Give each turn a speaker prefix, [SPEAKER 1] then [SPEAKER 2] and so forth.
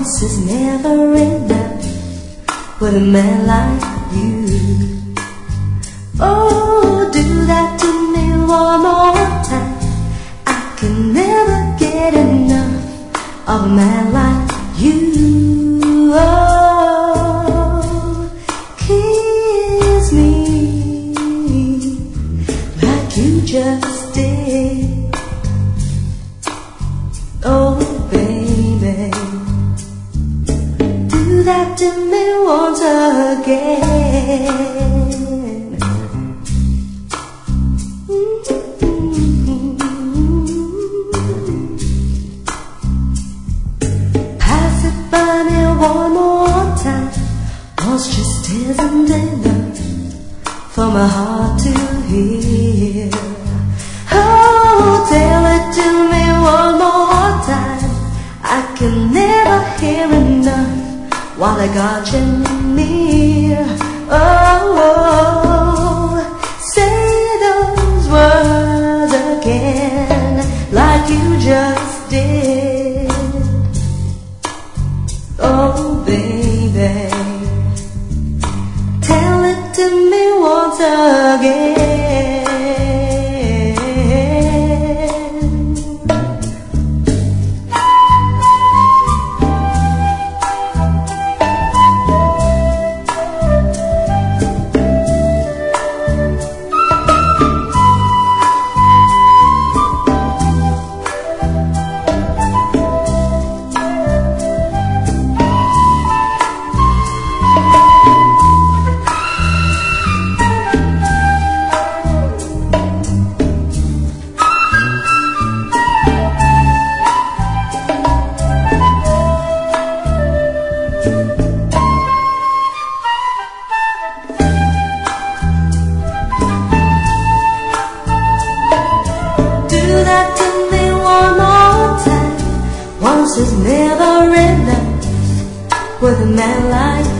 [SPEAKER 1] Once is never enough with a man like you. Oh, do that to me one more time. I can never get enough of a man like you. Oh, kiss me like you just did. Oh, baby, do that to me once again. Pass it by me one more time. Once just isn't enough for my heart to hear. Oh, tell it to me one more time. I can never hear enough while I got you near. Oh, say those words again like you just did. Oh, baby, tell it to me once again. Once is never enough with a man like